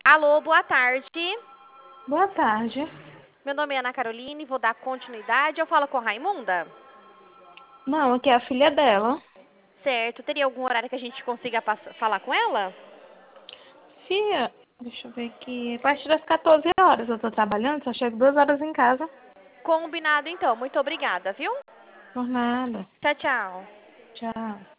Alô, boa tarde. Boa tarde. Meu nome é Ana Caroline, vou dar continuidade. Eu falo com a Raimunda? Não, aqui é a filha dela. Certo. Teria algum horário que a gente consiga falar com ela? Fia, deixa eu ver aqui. A partir das 14 horas eu tô trabalhando, só chego 2 horas em casa. Combinado, então. Muito obrigada, viu? Por nada. Tchau, tchau. Tchau.